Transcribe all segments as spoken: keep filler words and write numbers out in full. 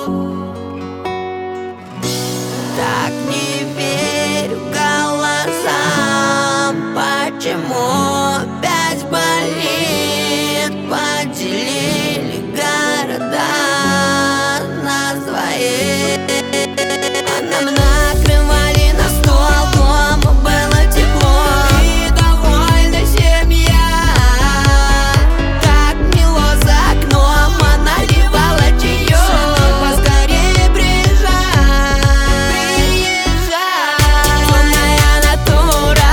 Так не верю голосам, почему опять болит? Поделили города на двоих, а нам накрывали на стол, дома было тепло и довольна семья. Так мило за окном, она наливала чаёк. Поскорее приезжай, приезжай. Темная натура,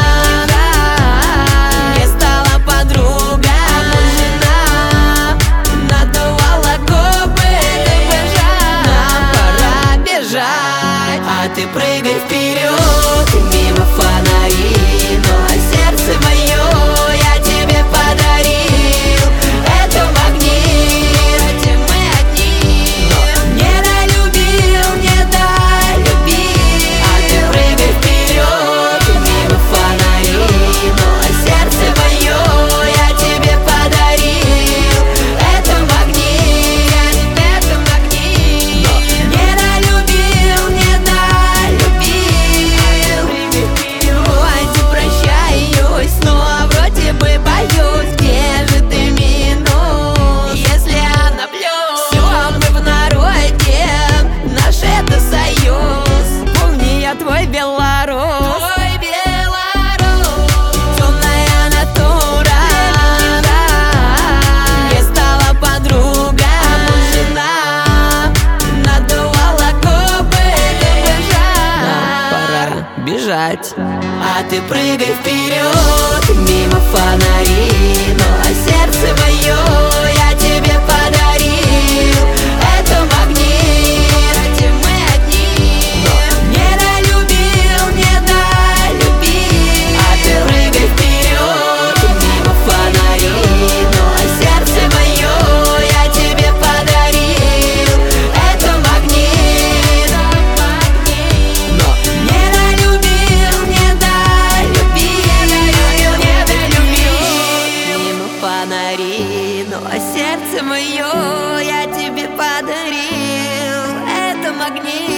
мне стала подруга, жена, надувала губы, нам пора бежать. А ты прыгай вперед, мимо фонарей, но сердце мое я тебе подарил. Это магнит, где мы одни, но не долюбил, не долюбил. А ты прыгай вперед, мимо фонарей, но сердце мое я тебе подарил. Это магнит, это магнит, но не долюбил, не долюбил. Уйди, прощаюсь, но вроде бы боюсь. Где же ты минул, если она плюс? Все, мы в народе, наш это союз. Помни, я твой белорус, твой белорус. Темная натура, мне стала подруга, жена, надувала губы, нам пора бежать. А ты прыгай вперед, мимо фонарей, но сердце мое я тебе подарил. Это магнит, где мы одни, но не долюбил, не долюбил. А ты прыгай вперед, мимо фонарей, но сердце мое я тебе подарил. Это магнит, но не долюбил, не долюбил, не долюбил. Мимо фонарей, но сердце мое я тебе подарил. Это магнит.